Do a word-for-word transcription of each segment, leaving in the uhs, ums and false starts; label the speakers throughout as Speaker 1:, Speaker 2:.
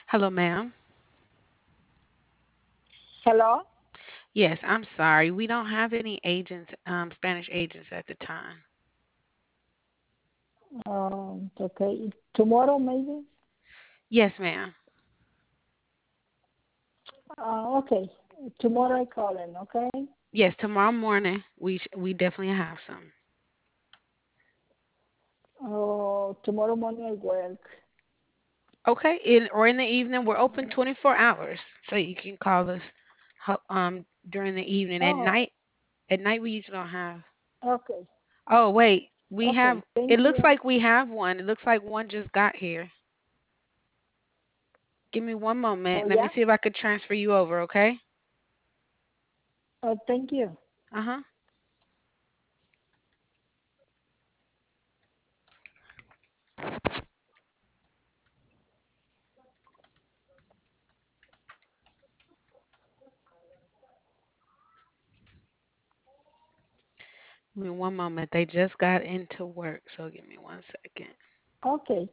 Speaker 1: Hello, ma'am.
Speaker 2: Hello?
Speaker 1: Yes, I'm sorry. We don't have any agents, um, Spanish agents at the time.
Speaker 2: Um, okay. Tomorrow, maybe?
Speaker 1: Yes, ma'am.
Speaker 2: Uh, okay. Tomorrow I call in, okay?
Speaker 1: Yes, tomorrow morning we sh- we definitely have some.
Speaker 2: Oh, tomorrow morning I work.
Speaker 1: Okay, in or in the evening we're open twenty-four hours, so you can call us ho- um during the evening. At
Speaker 2: Oh,
Speaker 1: night, at night we usually don't have.
Speaker 2: okay.
Speaker 1: Oh, wait, we
Speaker 2: Okay.
Speaker 1: have. It
Speaker 2: Thank
Speaker 1: looks
Speaker 2: you.
Speaker 1: like we have one. It looks like one just got here. Give me one
Speaker 2: Oh,
Speaker 1: moment. Let me
Speaker 2: yeah?
Speaker 1: see if I could transfer you over. Okay.
Speaker 2: Oh, thank you.
Speaker 1: Uh huh. Give me one moment. They just got into work, so give me one second.
Speaker 2: Okay.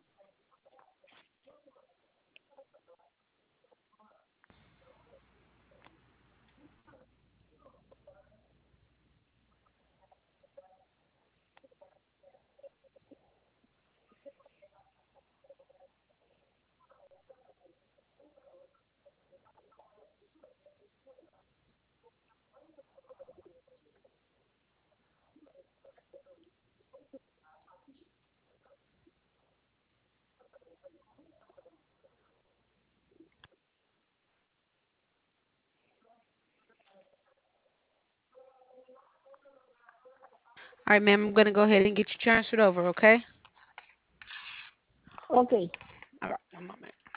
Speaker 1: All right, ma'am. I'm gonna go ahead and get you transferred over. Okay.
Speaker 2: Okay.
Speaker 1: All right. One moment.